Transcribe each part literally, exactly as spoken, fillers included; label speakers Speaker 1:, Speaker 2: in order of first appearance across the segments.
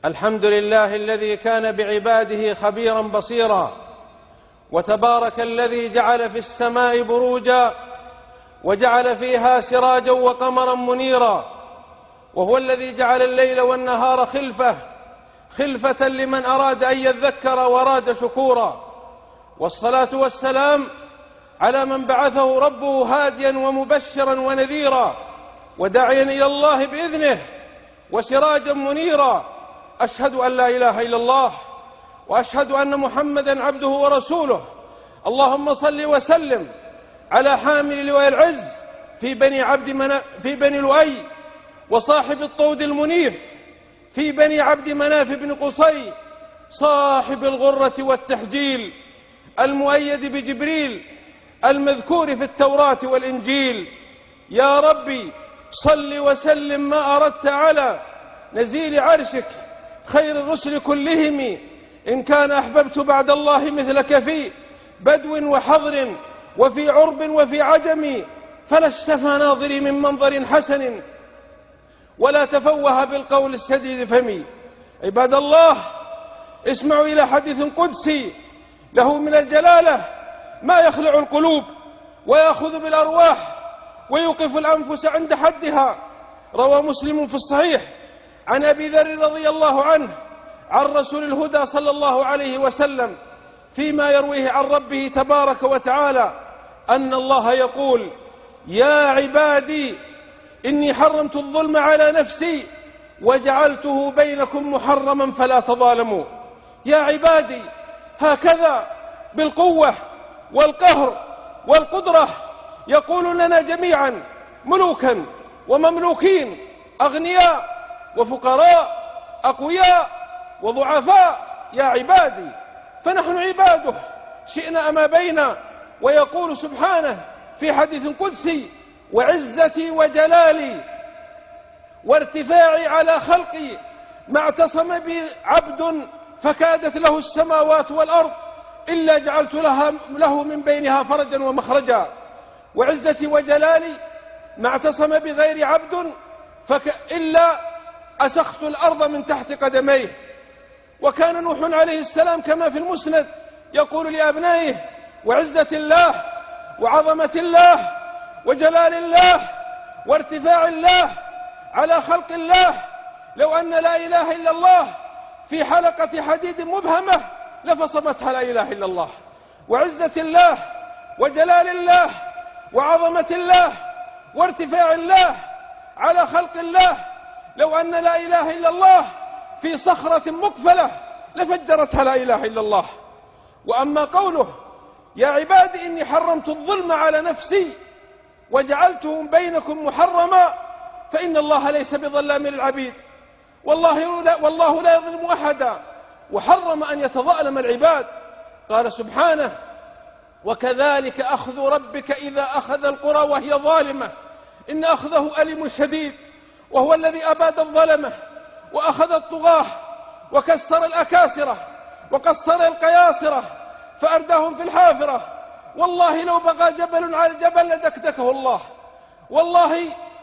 Speaker 1: الحمد لله الذي كان بعباده خبيرا بصيرا، وتبارك الذي جعل في السماء بروجا وجعل فيها سراجا وقمرا منيرا، وهو الذي جعل الليل والنهار خلفة خلفة لمن أراد أن يذكر وأراد شكورا. والصلاة والسلام على من بعثه ربه هاديا ومبشرا ونذيرا وداعيا إلى الله بإذنه وسراجا منيرا. أشهد أن لا إله إلا الله وأشهد أن محمدا عبده ورسوله. اللهم صل وسلم على حامل لواء العز في بني عبد منا في بني لؤي، وصاحب الطود المنيف في بني عبد مناف بن قصي، صاحب الغرة والتحجيل، المؤيد بجبريل، المذكور في التوراة والإنجيل. يا ربي صل وسلم ما أردت على نزيل عرشك خير الرسل كلهم، إن كان أحببت بعد الله مثلك في بدو وحضر وفي عرب وفي عجم، فلا اشتفى ناظري من منظر حسن ولا تفوه بالقول السديد فمي. عباد الله، اسمعوا إلى حديث قدسي له من الجلالة ما يخلع القلوب ويأخذ بالأرواح ويوقف الأنفس عند حدها. روى مسلم في الصحيح عن أبي ذر رضي الله عنه عن رسول الهدى صلى الله عليه وسلم فيما يرويه عن ربه تبارك وتعالى أن الله يقول: يا عبادي إني حرمت الظلم على نفسي وجعلته بينكم محرما فلا تظالموا. يا عبادي، هكذا بالقوة والقهر والقدرة يقول لنا جميعا، ملوكا ومملوكين، أغنياء وفقراء، أقوياء وضعفاء، يا عبادي. فنحن عباده شئنا أما بينا. ويقول سبحانه في حديث قدسي: وعزتي وجلالي وارتفاعي على خلقي ما اعتصم بي عبد فكادت له السماوات والأرض إلا جعلت لها له من بينها فرجا ومخرجا. وعزتي وجلالي ما اعتصم بغير عبد فك إلا أسخت الأرض من تحت قدميه. وكان نوح عليه السلام كما في المسند يقول لأبنائه: وعزة الله وعظمة الله وجلال الله وارتفاع الله على خلق الله، لو أن لا إله إلا الله في حلقة حديد مبهمة لفصمتها لا إله إلا الله. وعزة الله وجلال الله وعظمة الله وارتفاع الله على خلق الله، لو أن لا إله إلا الله في صخرة مقفلة لفجرتها لا إله إلا الله. وأما قوله: يا عبادي إني حرمت الظلم على نفسي وجعلته بينكم محرما، فإن الله ليس بظلام للعبيد، والله لا, والله لا يظلم أحدا، وحرم أن يتظالم العباد. قال سبحانه: وكذلك أخذ ربك إذا أخذ القرى وهي ظالمة إن أخذه أليم شديد. وهو الذي أباد الظلمة وأخذ الطغاة وكسر الأكاسرة وقصر القياصرة فأرداهم في الحافرة. والله لو بقى جبل على جبل لدكدكه الله. والله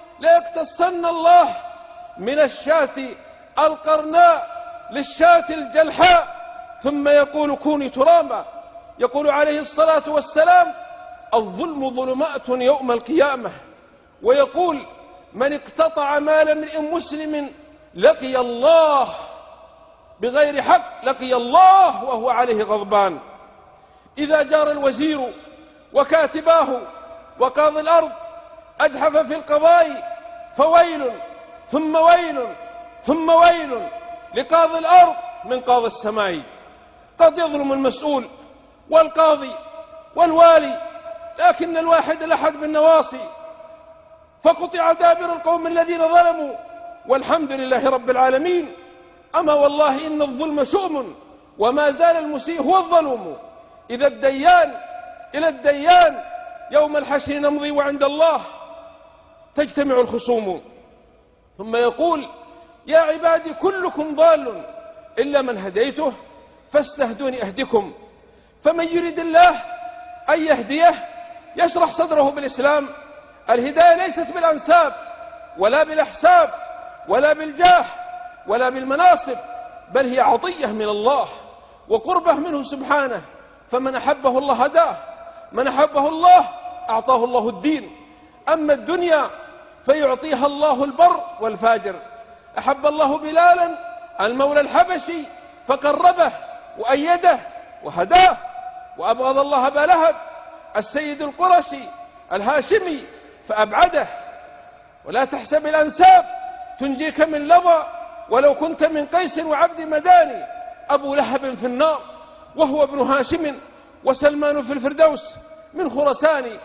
Speaker 1: ليقتصن الله من الشاة القرناء للشاة الجلحاء ثم يقول: كوني ترابا. يقول عليه الصلاة والسلام: الظلم ظلمات يوم القيامة. ويقول: من اقتطع مال امرئ مسلم لقي الله بغير حق لقي الله وهو عليه غضبان. إذا جار الوزير وكاتباه وقاضي الأرض أجحف في القضاء فويل ثم ويل ثم ويل لقاضي الأرض من قاضي السماء. قد يظلم المسؤول والقاضي والوالي، لكن الواحد لحد بالنواصي فقطع دابر القوم الذين ظلموا، والحمد لله رب العالمين. أما والله إن الظلم شؤم، وما زال المسيء هو الظلوم. إذا الديان إلى الديان يوم الحشر نمضي وعند الله تجتمع الخصوم. ثم يقول: يا عبادي كلكم ضال إلا من هديته فاستهدوني أهدكم. فمن يريد الله أن يهديه يشرح صدره بالإسلام. الهداية ليست بالأنساب ولا بالأحساب ولا بالجاه ولا بالمناصب، بل هي عطية من الله وقربة منه سبحانه، فمن أحبه الله هداه، من أحبه الله أعطاه الله الدين. أما الدنيا فيعطيها الله البر والفاجر. أحب الله بلالا المولى الحبشي فقربه وأيده وهداه، وأبغض الله أبا لهب السيد القرشي الهاشمي فأبعده. ولا تحسب الأنساب تنجيك من لظى، ولو كنت من قيس وعبد مداني. أبو لهب في النار وهو ابن هاشم، وسلمان في الفردوس من خرسان.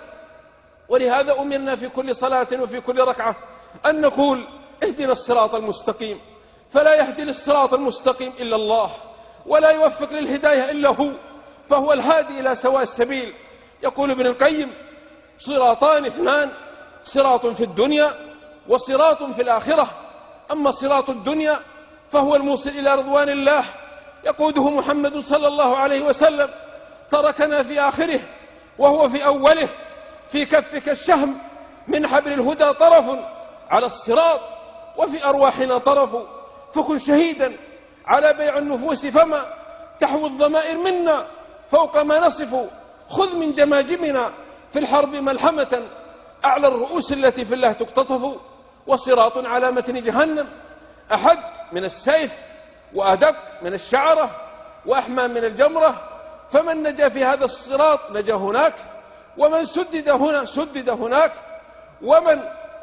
Speaker 1: ولهذا أمرنا في كل صلاة وفي كل ركعة أن نقول اهدنا الصراط المستقيم، فلا يهدي للصراط المستقيم إلا الله، ولا يوفق للهداية إلا هو، فهو الهادي إلى سواء السبيل. يقول ابن القيم: صراطان اثنان، صراط في الدنيا وصراط في الآخرة. أما صراط الدنيا فهو الموصل إلى رضوان الله، يقوده محمد صلى الله عليه وسلم، تركنا في آخره وهو في أوله. في كفك الشهم من حبل الهدى طرف على الصراط، وفي أرواحنا طرف، فكن شهيدا على بيع النفوس، فما تحوي الضمائر منا فوق ما نصف. خذ من جماجمنا في الحرب ملحمة، أعلى الرؤوس التي في الله تقتطف. وصراط على متن جهنم أحد من السيف، وأدق من الشعرة، وأحمى من الجمرة. فمن نجا في هذا الصراط نجا هناك، ومن سدد هنا سدد هناك، ومن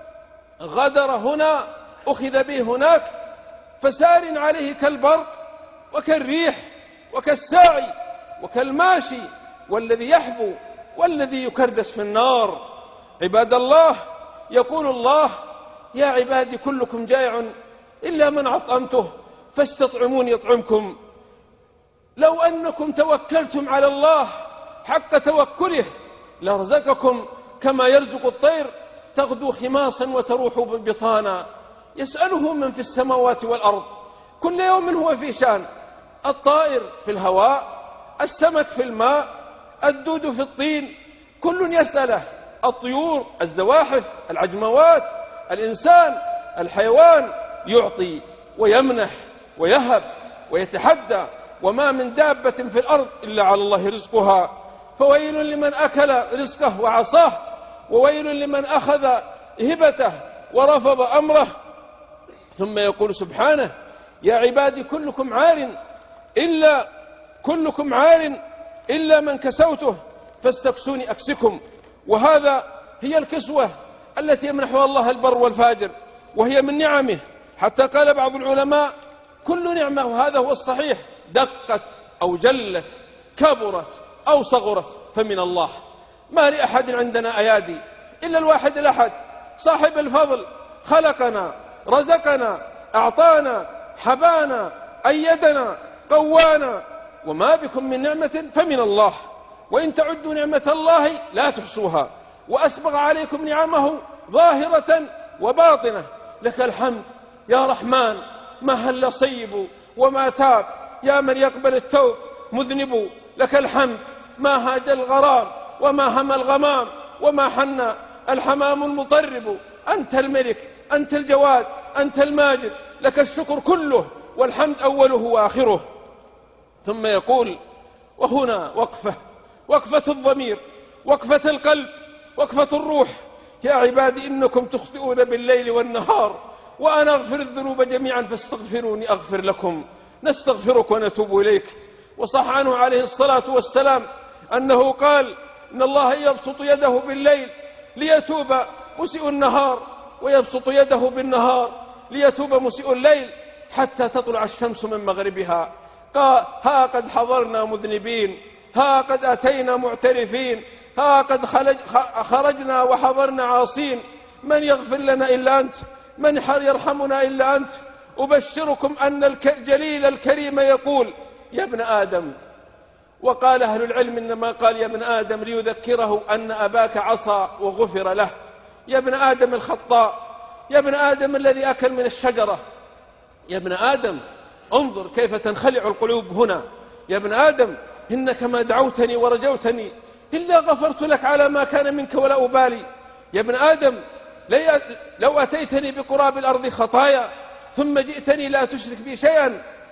Speaker 1: غدر هنا أخذ به هناك. فسار عليه كالبرق وكالريح وكالساعي وكالماشي، والذي يحبو والذي يكردس في النار. عباد الله، يقول الله: يا عبادي كلكم جائع إلا من أطعمته فاستطعمون يطعمكم. لو أنكم توكلتم على الله حق توكله لرزقكم كما يرزق الطير تغدو خماصا وتروح بطانا. يسأله من في السماوات والأرض، كل يوم هو في شان. الطائر في الهواء، السمك في الماء، الدود في الطين، كل يسأله. الطيور، الزواحف، العجموات، الإنسان، الحيوان، يعطي ويمنح ويهب ويتحدى. وما من دابة في الأرض إلا على الله رزقها. فويل لمن أكل رزقه وعصاه، وويل لمن أخذ هبته ورفض أمره. ثم يقول سبحانه: يا عبادي كلكم عار إلا كلكم عار إلا من كسوته فاستكسوني أكسكم. وهذا هي الكسوة التي يمنحها الله البر والفاجر، وهي من نعمه. حتى قال بعض العلماء: كل نعمة، وهذا هو الصحيح، دقت أو جلت، كبرت أو صغرت، فمن الله. ما لأحد عندنا أيادي إلا الواحد الأحد صاحب الفضل، خلقنا، رزقنا، أعطانا، حبانا، أيدنا، قوانا. وما بكم من نعمة فمن الله، وإن تعدوا نعمة الله لا تحصوها. وأسبغ عليكم نعمه ظاهرة وباطنة. لك الحمد يا رحمن، ما هل صيب وما تاب، يا من يقبل التوب مذنب. لك الحمد ما هاج الغرام وما هم الغمام، وما حن الحمام المطرب. أنت الملك، أنت الجواد، أنت الماجد، لك الشكر كله، والحمد أوله وآخره. ثم يقول، وهنا وقفة، وقفة الضمير، وقفة القلب، وقفة الروح: يا عبادي إنكم تخطئون بالليل والنهار، وأنا أغفر الذنوب جميعا فاستغفروني أغفر لكم. نستغفرك ونتوب إليك. وصح عنه عليه الصلاة والسلام أنه قال: إن الله يبسط يده بالليل ليتوب مسيء النهار، ويبسط يده بالنهار ليتوب مسيء الليل، حتى تطلع الشمس من مغربها. قال: ها قد حضرنا مذنبين، ها قد أتينا معترفين، ها قد خرجنا وحضرنا عاصين. من يغفر لنا إلا أنت، من يرحمنا إلا أنت. أبشركم أن الجليل الكريم يقول: يا ابن آدم. وقال أهل العلم إنما قال يا ابن آدم ليذكره أن أباك عصى وغفر له. يا ابن آدم الخطاء، يا ابن آدم الذي أكل من الشجرة، يا ابن آدم انظر كيف تنخلع القلوب هنا. يا ابن آدم إنك ما دعوتني ورجوتني إلا غفرت لك على ما كان منك ولا أبالي. يا ابن آدم لو أتيتني بقراب الأرض خطايا ثم جئتني لا تشرك بي شيئا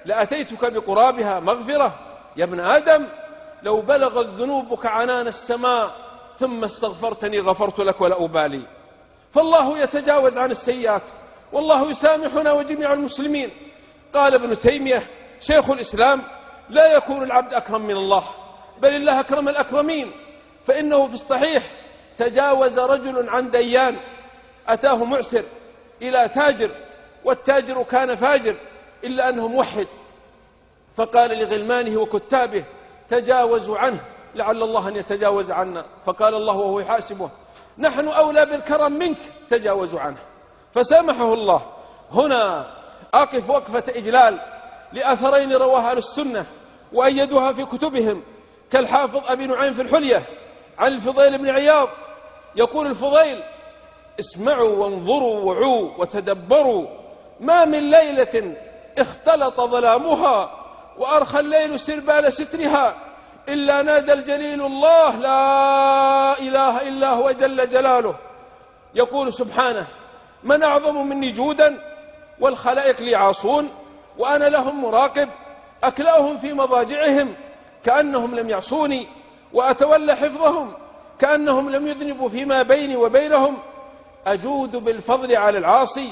Speaker 1: لأتيتك بقرابها مغفرة. يا ابن آدم لو بلغت ذنوبك عنان السماء ثم استغفرتني غفرت لك ولا أبالي. فالله يتجاوز عن السيئات، والله يسامحنا وجميع المسلمين. قال ابن تيمية شيخ الإسلام: لا يكون العبد أكرم من الله، بل الله أكرم الأكرمين. فإنه في الصحيح تجاوز رجل عن ديان أتاه معسر إلى تاجر، والتاجر كان فاجر إلا أنه موحد، فقال لغلمانه وكتابه: تجاوزوا عنه لعل الله أن يتجاوز عنا. فقال الله وهو يحاسبه: نحن أولى بالكرم منك، تجاوزوا عنه. فسامحه الله. هنا أقف وقفة إجلال لأثرين رواها أهل السنة وأيدوها في كتبهم، كالحافظ أبي نعيم في الحلية عن الفضيل بن عياض. يقول الفضيل: اسمعوا وانظروا وعوا وتدبروا، ما من ليلة اختلط ظلامها وأرخى الليل سربال سترها إلا نادى الجليل الله لا إله إلا هو جل جلاله. يقول سبحانه: من أعظم مني جودا والخلائق لي عاصون وأنا لهم مراقب، أكلأهم في مضاجعهم كأنهم لم يعصوني، وأتولى حفظهم كأنهم لم يذنبوا فيما بيني وبينهم، أجود بالفضل على العاصي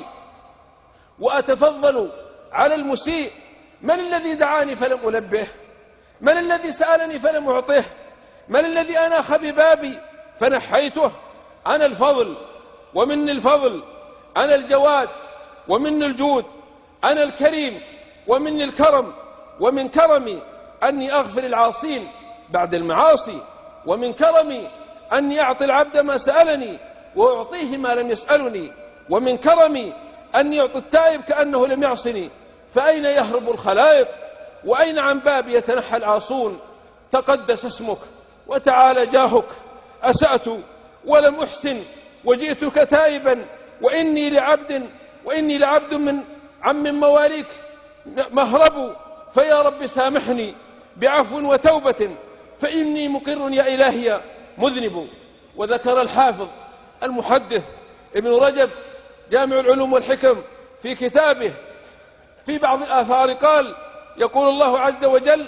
Speaker 1: وأتفضل على المسيء. من الذي دعاني فلم ألبه؟ من الذي سألني فلم أعطيه؟ من الذي أناخ ببابي فنحيته؟ أنا الفضل ومني الفضل، أنا الجواد ومني الجود، أنا الكريم ومني الكرم، ومن كرمي أني أغفر العاصين بعد المعاصي، ومن كرمي أني أعطي العبد ما سألني وأعطيه ما لم يسألني، ومن كرمي أني أعطي التائب كأنه لم يعصني. فأين يهرب الخلائق وأين عن بابي يتنحى العاصون؟ تقدس اسمك وتعالى جاهك، أسأت ولم أحسن وجئتك تائبا، وإني لعبد وإني لعبد من عم مواليك مهرب، فيا رب سامحني بعفو وتوبة، فإني مقر يا إلهي مذنب. وذكر الحافظ المحدث ابن رجب جامع العلوم والحكم في كتابه في بعض الآثار قال: يقول الله عز وجل: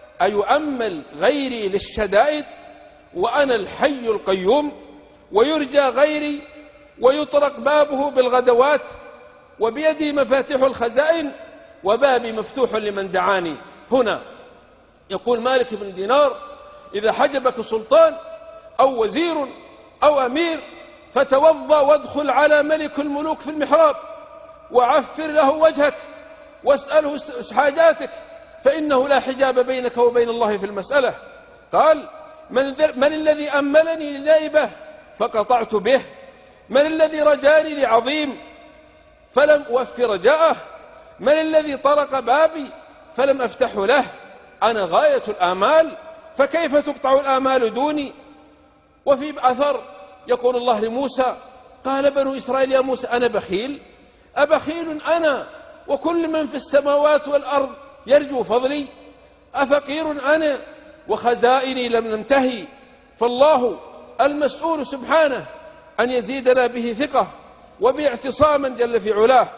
Speaker 1: أيؤمل غيري للشدائد وأنا الحي القيوم، ويرجى غيري ويطرق بابه بالغدوات، وبيدي مفاتيح الخزائن وبابي مفتوح لمن دعاني. هنا يقول مالك بن دينار: إذا حجبك سلطان أو وزير أو أمير فتوضأ وادخل على ملك الملوك في المحراب وعفر له وجهك واسأله حاجاتك، فإنه لا حجاب بينك وبين الله في المسألة. قال: من, من الذي أملني لنائبه فقطعت به؟ من الذي رجاني لعظيم فلم أوفي رجاءه؟ من الذي طرق بابي فلم أفتحه له؟ أنا غاية الآمال، فكيف تقطع الآمال دوني؟ وفي أثر يقول الله لموسى: قال بنو إسرائيل يا موسى أنا بخيل؟ أبخيل أنا وكل من في السماوات والأرض يرجو فضلي؟ أفقير أنا وخزائني لم ننتهي؟ فالله المسؤول سبحانه أن يزيدنا به ثقة وباعتصاما جل في علاه.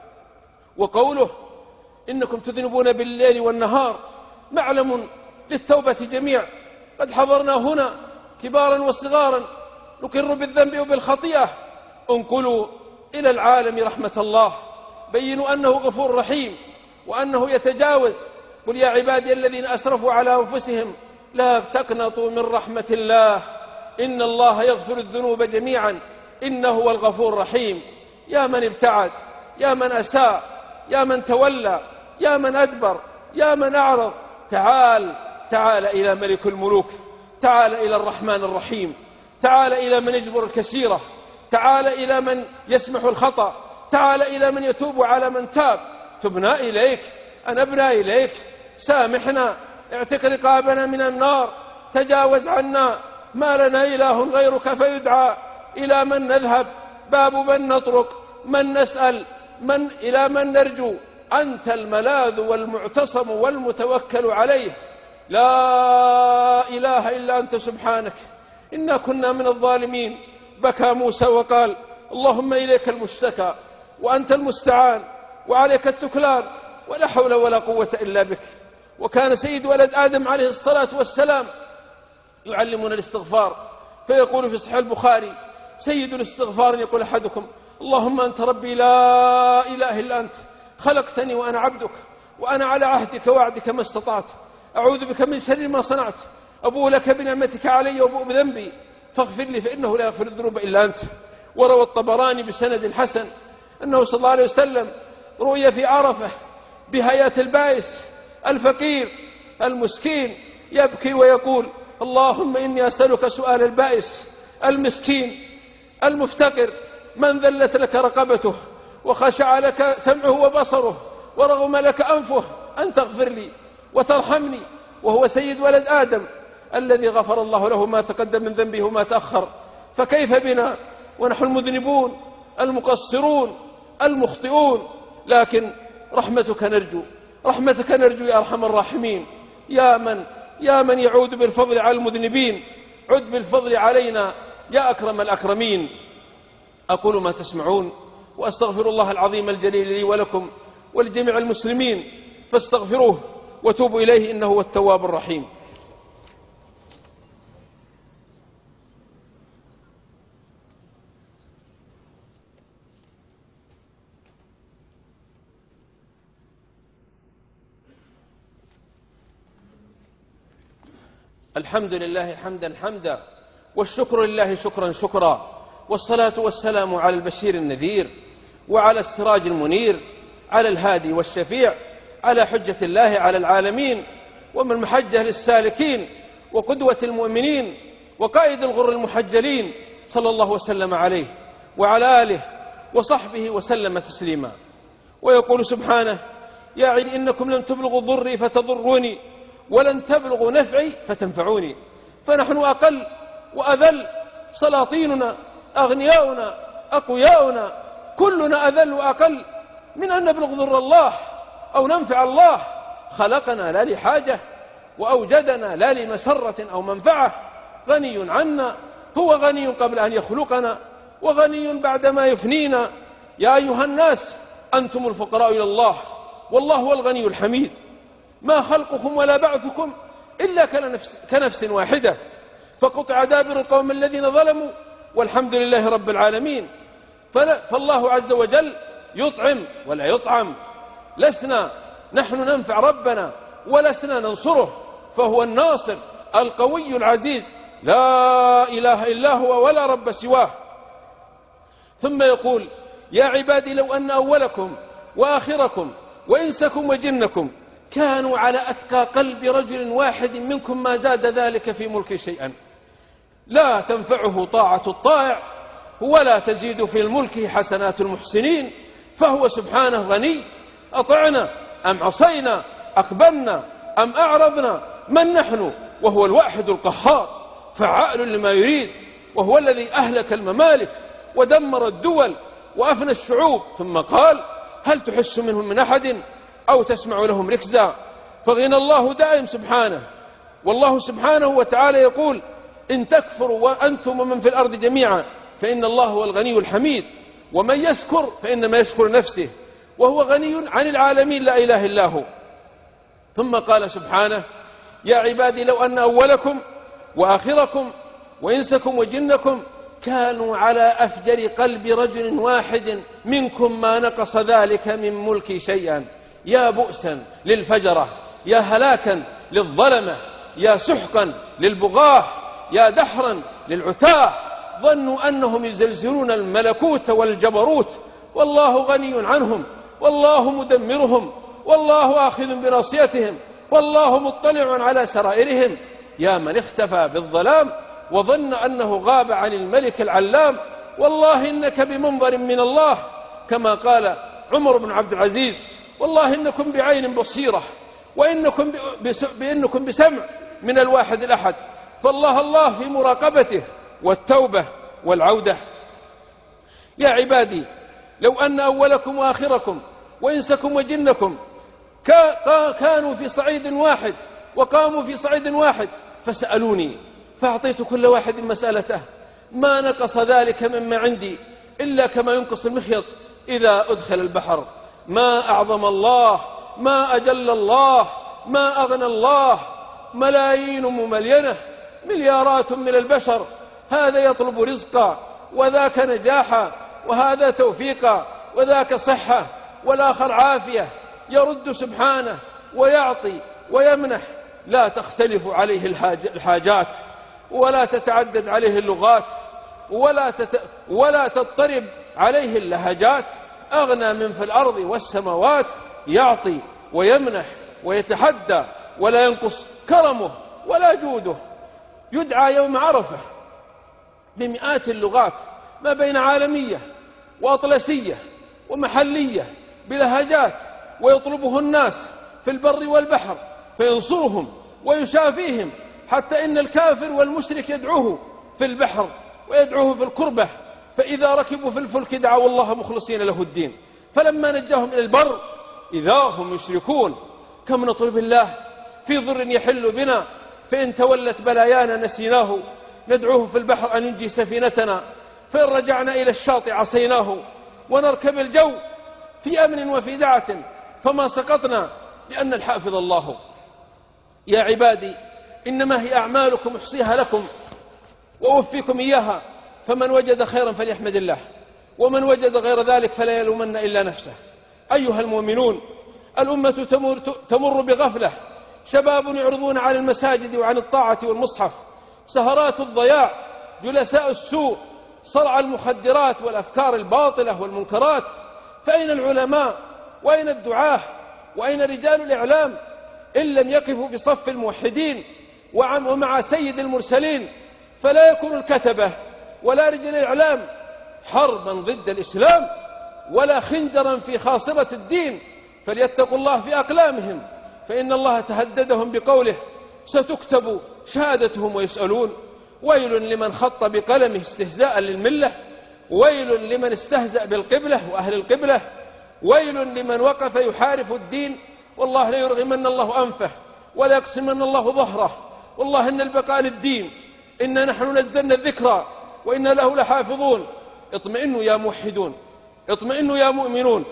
Speaker 1: وقوله: إنكم تذنبون بالليل والنهار معلم للتوبة جميع. قد حضرنا هنا كبارا وصغارا نقر بالذنب وبالخطيئة، انقلوا إلى العالم رحمة الله، بينوا أنه غفور رحيم وأنه يتجاوز. قل يا عبادي الذين أسرفوا على أنفسهم لا تقنطوا من رحمة الله إن الله يغفر الذنوب جميعا إنه هو الغفور الرحيم. يا من ابتعد، يا من أساء، يا من تولى، يا من أدبر، يا من أعرض، تعال تعال إلى ملك الملوك، تعال إلى الرحمن الرحيم، تعال إلى من يجبر الكثيرة، تعال إلى من يسمح الخطأ، تعال إلى من يتوب على من تاب. تبنا إليك، أنبنا إليك، سامحنا، اعتق رقابنا من النار، تجاوز عنا، ما لنا إله غيرك فيدعى، إلى من نذهب، باب من نطرق، من نسأل، من إلى من نرجو؟ أنت الملاذ والمعتصم والمتوكل عليه، لا إله إلا أنت سبحانك إنا كنا من الظالمين. بكى موسى وقال: اللهم إليك المشتكى وأنت المستعان وعليك التكلان ولا حول ولا قوة إلا بك. وكان سيد ولد آدم عليه الصلاة والسلام يعلمنا الاستغفار، فيقول في صحيح البخاري: سيد الاستغفار يقول أحدكم: اللهم أنت ربي لا إله إلا أنت، خلقتني وأنا عبدك، وأنا على عهدك ووعدك ما استطعت، أعوذ بك من شر ما صنعت، أبوء لك بنعمتك علي وأبوء بذنبي فاغفر لي فإنه لا يغفر الذنوب إلا أنت. وروى الطبراني بسند حسن أنه صلى الله عليه وسلم رؤي في عرفة بهيئة البائس الفقير المسكين يبكي ويقول: اللهم إني أسألك سؤال البائس المسكين المفتقر من ذلت لك رقبته وخشع لك سمعه وبصره ورغم لك أنفه أن تغفر لي وترحمني، وهو سيد ولد آدم الذي غفر الله له ما تقدم من ذنبه وما تأخر. فكيف بنا ونحن المذنبون المقصرون المخطئون؟ لكن رحمتك نرجو، رحمتك نرجو يا أرحم الراحمين. يا من يا من يعود بالفضل على المذنبين، عد بالفضل علينا يا أكرم الأكرمين. أقول ما تسمعون وأستغفر الله العظيم الجليل لي ولكم ولجميع المسلمين، فاستغفروه وتوبوا إليه إنه هو التواب الرحيم. الحمد لله حمدا حمدا، والشكر لله شكرا شكرا، والصلاة والسلام على البشير النذير، وعلى السراج المنير، على الهادي والشفيع، على حجة الله على العالمين، ومن محجة للسالكين، وقدوة المؤمنين، وقائد الغر المحجلين، صلى الله وسلم عليه وعلى آله وصحبه وسلم تسليما. ويقول سبحانه: يا عباد إنكم لن تبلغوا ضري فتضروني ولن تبلغوا نفعي فتنفعوني. فنحن أقل وأذل، سلاطيننا أغنياؤنا أقوياؤنا كلنا أذل وأقل من أن نبلغ ضر الله أو ننفع الله. خلقنا لا لحاجة وأوجدنا لا لمسرة أو منفعة، غني عنا، هو غني قبل أن يخلقنا وغني بعدما يفنينا. يا أيها الناس أنتم الفقراء إلى الله والله هو الغني الحميد. ما خلقكم ولا بعثكم إلا كنفس, كنفس واحدة، فقطع دابر القوم الذين ظلموا والحمد لله رب العالمين. فالله عز وجل يطعم ولا يطعم، لسنا نحن ننفع ربنا ولسنا ننصره، فهو الناصر القوي العزيز لا إله إلا هو ولا رب سواه. ثم يقول: يا عبادي لو أن أولكم وآخركم وإنسكم وجنكم كانوا على أتقى قلب رجل واحد منكم ما زاد ذلك في ملك شيئا. لا تنفعه طاعة الطائع ولا تزيد في الملك حسنات المحسنين، فهو سبحانه غني. أطعنا أم عصينا، أقبلنا أم أعرضنا، من نحن وهو الواحد القهار فعال لما يريد، وهو الذي أهلك الممالك ودمر الدول وأفنى الشعوب. ثم قال: هل تحس منهم من أحد أو تسمع لهم ركزا. فغنى الله دائم سبحانه، والله سبحانه وتعالى يقول: إن تكفروا وأنتم ومن في الأرض جميعا فإن الله هو الغني الحميد، ومن يشكر فإنما يشكر نفسه، وهو غني عن العالمين لا إله إلا هو. ثم قال سبحانه: يا عبادي لو أن أولكم وآخركم وإنسكم وجنكم كانوا على أفجر قلب رجل واحد منكم ما نقص ذلك من ملكي شيئا. يا بؤسا للفجرة، يا هلاكا للظلمة، يا سحقا للبغاة، يا دحرا للعتاه. ظنوا أنهم يزلزلون الملكوت والجبروت، والله غني عنهم، والله مدمرهم، والله آخذ بناصيتهم، والله مطلع على سرائرهم. يا من اختفى بالظلام وظن أنه غاب عن الملك العلام، والله إنك بمنظر من الله، كما قال عمر بن عبد العزيز: والله إنكم بعين بصيرة، وإنكم بإنكم بسمع من الواحد الأحد. فالله الله في مراقبته والتوبة والعودة. يا عبادي لو أن أولكم وآخركم وإنسكم وجنكم كانوا في صعيد واحد وقاموا في صعيد واحد فسألوني فأعطيت كل واحد مسألته، ما نقص ذلك مما عندي إلا كما ينقص المخيط إذا أدخل البحر. ما أعظم الله ما أجل الله، ما أغنى الله، ملايين مملينة، مليارات من البشر، هذا يطلب رزقا وذاك نجاحا، وهذا توفيقا وذاك صحة، والآخر عافية، يرد سبحانه ويعطي ويمنح. لا تختلف عليه الحاجات، ولا تتعدد عليه اللغات، ولا, تت... ولا تضطرب عليه اللهجات. أغنى من في الأرض والسماوات، يعطي ويمنح ويتحدى، ولا ينقص كرمه ولا جوده. يدعى يوم عرفة بمئات اللغات، ما بين عالمية وأطلسية ومحلية بلهجات، ويطلبه الناس في البر والبحر فينصرهم ويشافيهم، حتى إن الكافر والمشرك يدعوه في البحر ويدعوه في الكربة، فإذا ركبوا في الفلك دعوا الله مخلصين له الدين، فلما نجاهم إلى البر إذا هم يشركون. كم نطلب الله في ضر يحل بنا، فإن تولت بلايانا نسيناه، ندعوه في البحر أن ينجي سفينتنا، فإن رجعنا إلى الشاطئ عصيناه، ونركب الجو في أمن وفي دعة فما سقطنا، لأن الحافظ الله. يا عبادي إنما هي أعمالكم أحصيها لكم وأوفيكم إياها، فمن وجد خيرا فليحمد الله، ومن وجد غير ذلك فلا يلومن إلا نفسه. أيها المؤمنون، الأمة تمر, تمر بغفلة، شباب يعرضون عن المساجد وعن الطاعة والمصحف، سهرات الضياع، جلساء السوء، صرع المخدرات والأفكار الباطلة والمنكرات. فأين العلماء؟ وأين الدعاة؟ وأين رجال الإعلام إن لم يقفوا بصف الموحدين ومع سيد المرسلين؟ فلا يكون الكتبة ولا رجال الإعلام حربا ضد الإسلام، ولا خنجرا في خاصرة الدين، فليتقوا الله في أقلامهم، فإن الله تهددهم بقوله: ستكتب شهادتهم ويسألون. ويل لمن خط بقلمه استهزاء للملة، ويل لمن استهزأ بالقبلة وأهل القبلة، ويل لمن وقف يحارف الدين. والله لا يرغمن الله أنفه ولا يقسمن الله ظهره، والله إن البقاء للدين، إنا نحن نزلنا الذكرى وإنا له لحافظون. اطمئنوا يا موحدون، اطمئنوا يا مؤمنون،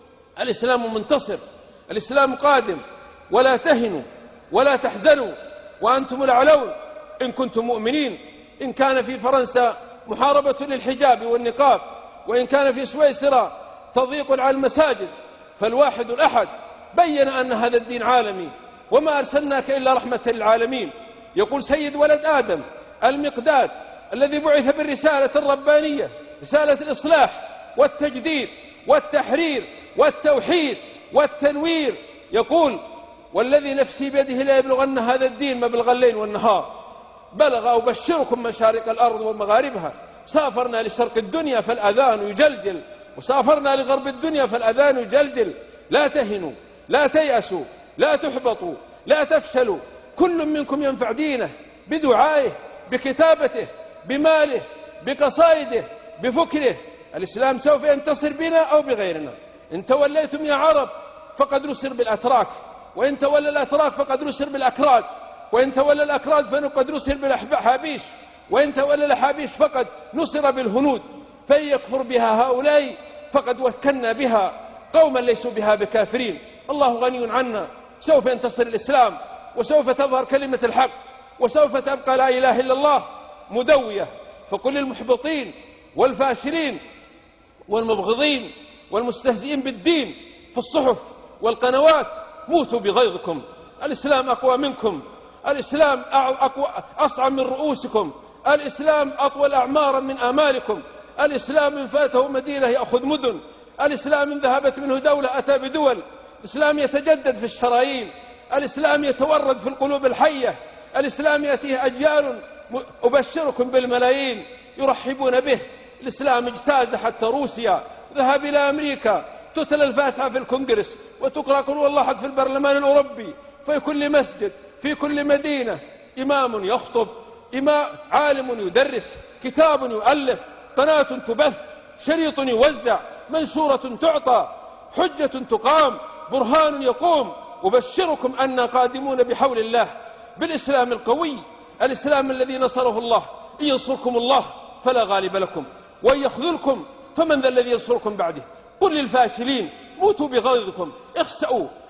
Speaker 1: الإسلام منتصر، الإسلام قادم، ولا تهنوا ولا تحزنوا وأنتم الأعلون إن كنتم مؤمنين. إن كان في فرنسا محاربة للحجاب والنقاب، وإن كان في سويسرا تضييق على المساجد، فالواحد الأحد بين أن هذا الدين عالمي، وما أرسلناك إلا رحمة للعالمين. يقول سيد ولد آدم المقداد الذي بعث بالرسالة الربانية، رسالة الإصلاح والتجديد والتحرير والتوحيد والتنوير، يقول: والذي نفسي بيده لا يبلغن هذا الدين مبلغ الليل والنهار. بلغ أبشركم مشارق الأرض ومغاربها، سافرنا لشرق الدنيا فالأذان يجلجل، وسافرنا لغرب الدنيا فالأذان يجلجل. لا تهنوا، لا تيأسوا، لا تحبطوا، لا تفشلوا، كل منكم ينفع دينه بدعائه، بكتابته، بماله، بقصائده، بفكره. الإسلام سوف ينتصر بنا أو بغيرنا. إن توليتم يا عرب فقد نصر بالأتراك، وإن تولى الأتراك فقد نصر بالأكراد، وإن تولى الأكراد فقد نصر بالحابيش، وإن تولى الحابيش فقد نصر بالهنود. فإن يكفر بها هؤلاء فقد وكلنا بها قوما ليسوا بها بكافرين. الله غني عنا، سوف ينتصر الإسلام، وسوف تظهر كلمة الحق، وسوف تبقى لا إله إلا الله مدوية. فكل المحبطين والفاشلين والمبغضين والمستهزئين بالدين في الصحف والقنوات موتوا بغيظكم. الإسلام أقوى منكم، الإسلام أقوى أصعب من رؤوسكم، الإسلام أطول أعمارا من آمالكم، الإسلام إن فاته مدينة يأخذ مدن، الإسلام إن ذهبت منه دولة أتى بدول، الإسلام يتجدد في الشرايين، الإسلام يتورد في القلوب الحية، الإسلام يأتيه أجيال أبشركم بالملايين يرحبون به. الإسلام اجتاز حتى روسيا، ذهب إلى أمريكا، تتلى الفاتحة في الكونغرس، وتقرأ قل هو الله أحد في البرلمان الأوروبي. في كل مسجد، في كل مدينة إمام يخطب، إمام عالم يدرس، كتاب يؤلف، قناة تبث، شريط يوزع، منشورة تعطى، حجة تقام، برهان يقوم. أبشركم أننا قادمون بحول الله بالإسلام القوي، الإسلام الذي نصره الله. إن ينصركم الله فلا غالب لكم، وإن يخذلكم فمن ذا الذي ينصركم بعده. قل للفاشلين موتوا بغيظكم، اخسأوا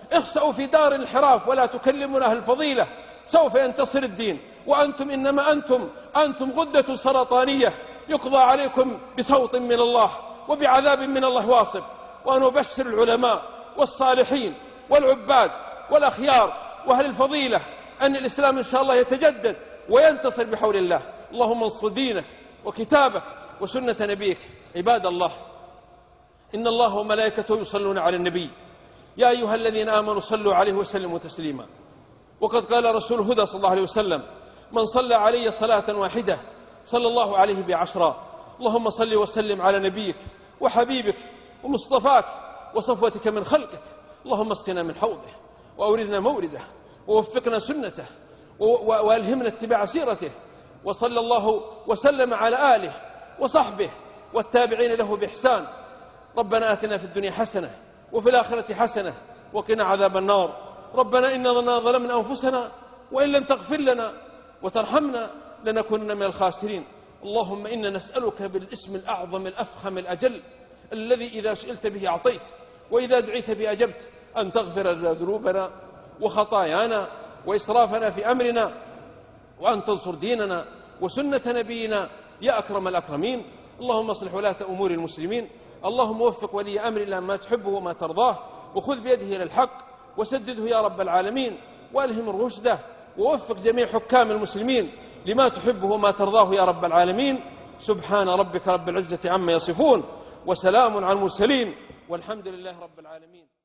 Speaker 1: اخسأوا في دار الانحراف ولا تكلمون أهل الفضيلة، سوف ينتصر الدين. وأنتم إنما أنتم أنتم غدة سرطانية يقضى عليكم بصوت من الله وبعذاب من الله واصب. وأنا أبشر العلماء والصالحين والعباد والأخيار وأهل الفضيلة أن الإسلام إن شاء الله يتجدد وينتصر بحول الله. اللهم انصر دينك وكتابك وسنة نبيك. عباد الله، إن الله وملائكته يصلون على النبي يا أيها الذين آمنوا صلوا عليه وسلموا تسليما. وقد قال رسول الهدى صلى الله عليه وسلم: من صلى علي صلاة واحدة صلى الله عليه بعشرا. اللهم صل وسلم على نبيك وحبيبك ومصطفاك وصفوتك من خلقك. اللهم اسقنا من حوضه وأوردنا مورده ووفقنا سنته وألهمنا اتباع سيرته. وصلى الله وسلم على آله وصحبه والتابعين له بإحسان. ربنا آتنا في الدنيا حسنة وفي الآخرة حسنة وقنا عذاب النار. ربنا إننا ظلمنا أنفسنا وإن لم تغفر لنا وترحمنا لنكونن من الخاسرين. اللهم إنا نسألك بالاسم الأعظم الأفخم الأجل الذي إذا سئلت به أعطيت وإذا دعيت به أجبت، أن تغفر لنا ذنوبنا وخطايانا وإسرافنا في أمرنا، وأن تنصر ديننا وسنة نبينا يا أكرم الأكرمين. اللهم اصلح ولاة أمور المسلمين. اللهم وفق ولي أمر إلى ما تحبه وما ترضاه، وخذ بيده إلى الحق وسدده يا رب العالمين، وألهم الرشد، ووفق جميع حكام المسلمين لما تحبه وما ترضاه يا رب العالمين. سبحان ربك رب العزة عما يصفون، وسلام على المرسلين، والحمد لله رب العالمين.